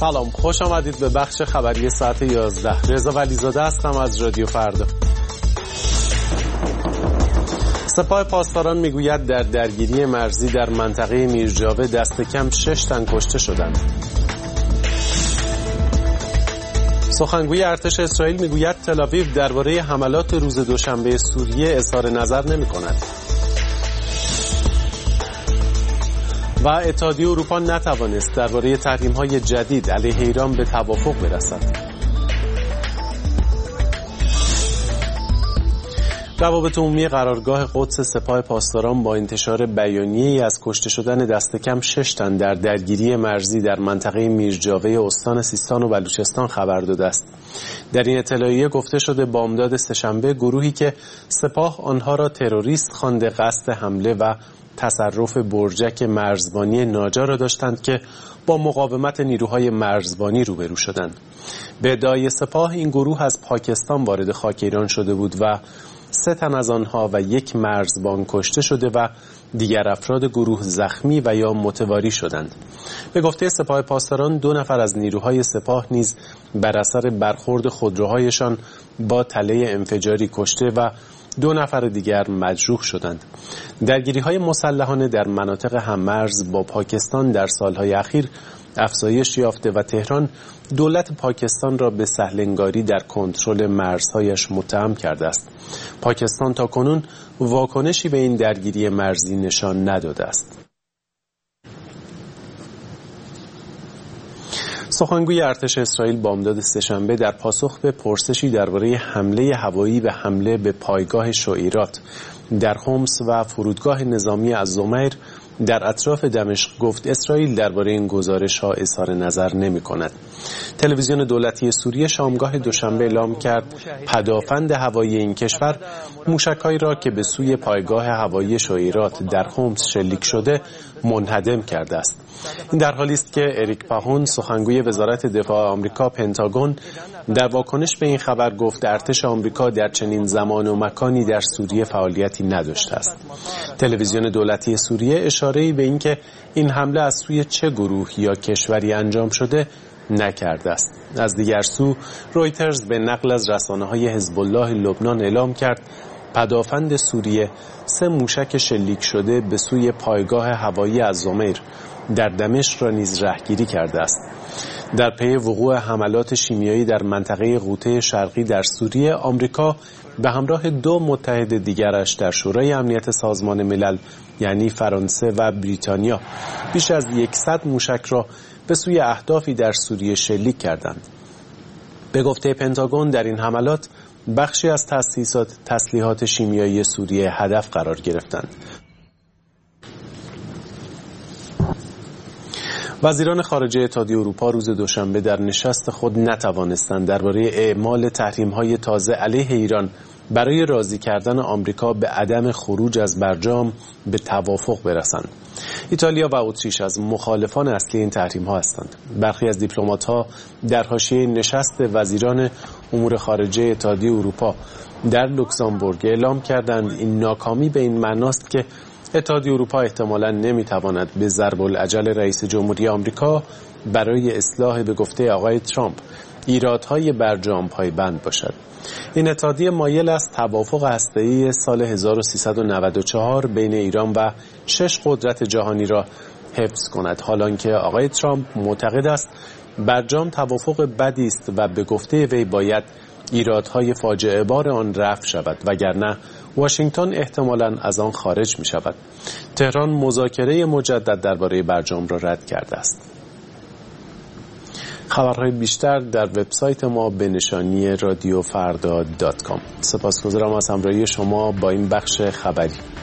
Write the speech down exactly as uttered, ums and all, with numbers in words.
سلام، خوش آمدید به بخش خبری ساعت یازده. رضا ولیزاده هستم از رادیو فردا. سپاه پاسداران میگوید در درگیری مرزی در منطقه میرجاوه دست کم شش تن کشته شدند. سخنگوی ارتش اسرائیل میگوید تل‌آویو درباره حملات روز دوشنبه سوریه اظهار نظر نمی‌کند. و اتحادیه اروپا نتوانست درباره تحریم‌های جدید علیه ایران به توافق برسد. روابط عمومی قرارگاه قدس سپاه پاسداران با انتشار بیانیه‌ای از کشته شدن دست کم شش تن در درگیری مرزی در منطقه میرجاوه استان سیستان و بلوچستان خبر داده است. در این اطلاعیه گفته شده بامداد سه‌شنبه گروهی که سپاه آنها را تروریست خوانده قصد حمله و تصرف برجک مرزبانی ناجا را داشتند که با مقاومت نیروهای مرزبانی روبرو شدند. به ادعای سپاه این گروه از پاکستان وارد خاک ایران شده بود و سه تن از آنها و یک مرزبان کشته شده و دیگر افراد گروه زخمی و یا متواری شدند. به گفته سپاه پاسداران دو نفر از نیروهای سپاه نیز بر اثر برخورد خودروهایشان با تله انفجاری کشته و دو نفر دیگر مجروح شدند. درگیری‌های مسلحانه در مناطق هممرز با پاکستان در سالهای اخیر افزایش یافته و تهران دولت پاکستان را به سهل‌انگاری در کنترل مرزهایش متهم کرده است. پاکستان تاکنون واکنشی به این درگیری مرزی نشان نداده است. سخنگوی ارتش اسرائیل بامداد سه‌شنبه در پاسخ به پرسشی درباره حمله هوایی به حمله به پایگاه شعیرات در حمص و فرودگاه نظامی الزمیر در اطراف دمشق گفت اسرائیل درباره این گزارش‌ها اظهار نظر نمی‌کند. تلویزیون دولتی سوریه شامگاه دوشنبه اعلام کرد پدافند هوایی این کشور موشک‌هایی را که به سوی پایگاه هوایی شعیرات در حمص شلیک شده منهدم کرده است. این در حالی است که اریک پاهون سخنگوی وزارت دفاع آمریکا پنتاگون در واکنش به این خبر گفت ارتش آمریکا در چنین زمان و مکانی در سوریه فعالیتی نداشته است. تلویزیون دولتی سوریه اشاره‌ای به اینکه این حمله از سوی چه گروه یا کشوری انجام شده نکرده است. از دیگر سو رویترز به نقل از رسانه‌های حزب الله لبنان اعلام کرد پدافند سوریه سه موشک شلیک شده به سوی پایگاه هوایی الزمیر در دمشق را نیز رهگیری کرده است. در پی وقوع حملات شیمیایی در منطقه غوطه شرقی در سوریه، آمریکا به همراه دو متحد دیگرش در شورای امنیت سازمان ملل یعنی فرانسه و بریتانیا بیش از صد موشک را به سوی اهدافی در سوریه شلیک کردند. به گفته پنتاگون در این حملات بخشی از تأسیسات تسلیحات شیمیایی سوریه هدف قرار گرفتند. وزیران خارجه اتحادیه اروپا روز دوشنبه در نشست خود نتوانستند درباره اعمال تحریم‌های تازه علیه ایران برای راضی کردن آمریکا به عدم خروج از برجام به توافق برسند. ایتالیا و اتریش از مخالفان اصلی این تحریم‌ها هستند. برخی از دیپلمات‌ها در حاشیه نشست وزیران امور خارجه اتحادیه اروپا در لوکزامبورگ اعلام کردند این ناکامی به این معناست که اتحادیه اروپا احتمالاً نمیتواند به ضرب العجل رئیس جمهوری آمریکا برای اصلاح به گفته آقای ترامپ ایرادهای برجام پایبند باشد. این اتحادیه مایل است توافق هسته‌ای سال هزار و سیصد و نود و چهار بین ایران و شش قدرت جهانی را حفظ کند، حالانکه آقای ترامپ معتقد است برجام توافق بدی است و به گفته وی باید ایرادهای فاجعه بار آن رفع شود، وگرنه واشنگتن احتمالاً از آن خارج می شود. تهران مذاکره مجدد درباره برجام را رد کرده است. خبرهای بیشتر در وبسایت ما به نشانی رادیو فردا دات کام. سپاسگزارم از همراهی شما با این بخش خبری.